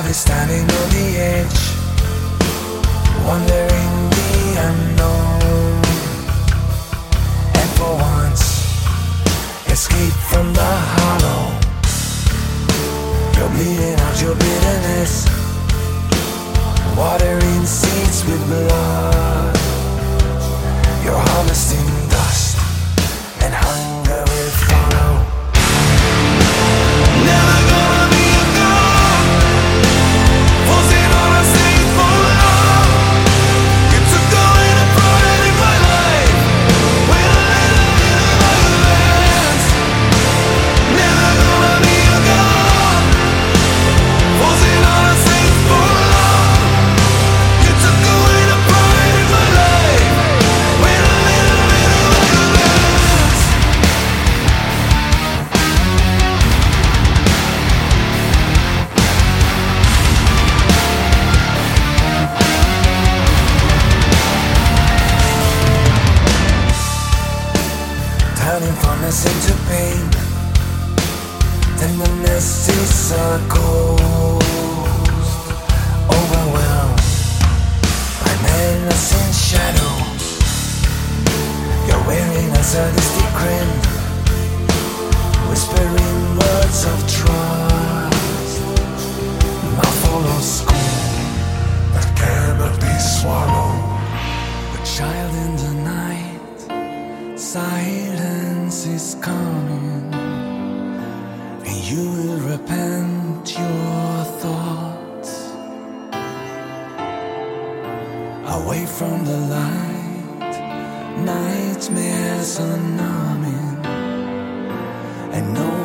standing on the edge, wondering the unknown, and for once escape from the hollow. You're bleeding out your bitterness, watering seeds with blood. You're harvesting dust, and hunger will follow. Never gonna be a god, forcing on a stage for love. You took away the pride in my life, when I let it violence. Never gonna be a god, forcing on a stage for love. You took away the pride in my life, when I let it violence. Turning fondness into pain, tenderness is a ghost, overwhelmed by menacing shadows. You're wearing a sadistic grin, whispering words of trust, mouthful of scorn that cannot be swallowed. A child in the night, silence is coming, and you will repent your thoughts. Away from the light, nightmares are numbing, and no